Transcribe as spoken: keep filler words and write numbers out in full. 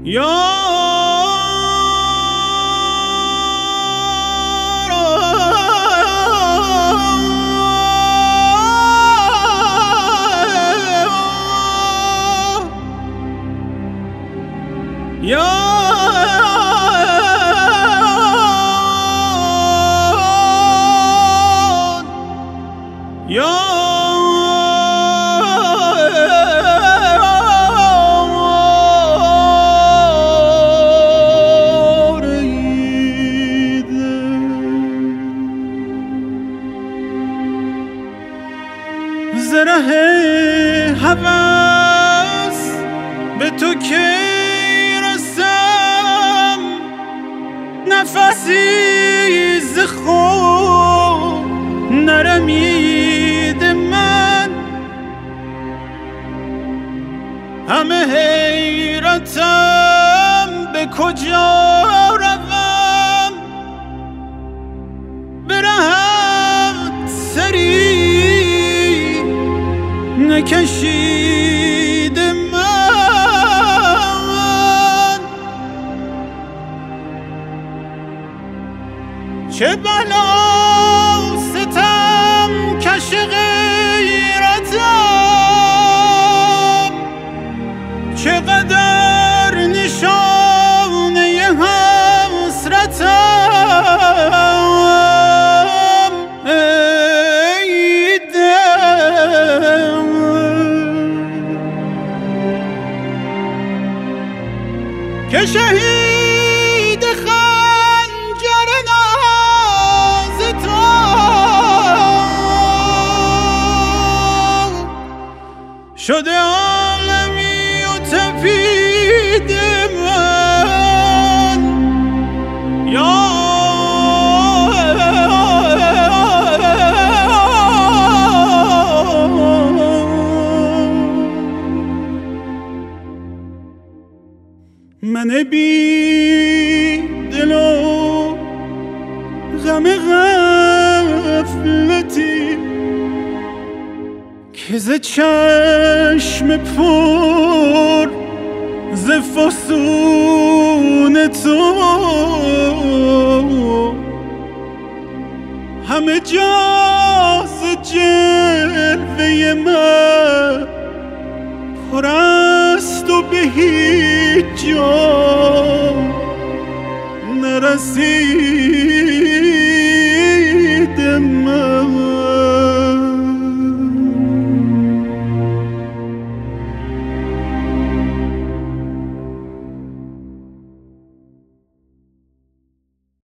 زره هوس به تو که رسم نفسی ز خود نرمید من همه حیرتم به کجا روم برهت سری نکشید من چه بلا ستم کش غیرتم چقدر نشانه حسرتم ای دل که شهید خنجر ناز تو شده عالمی و تپید من یا من بی دل و غم غفلتی که ز چشم پر ز فسون تو همه جا ز جلوه من پر است و به هیچ جا نرسید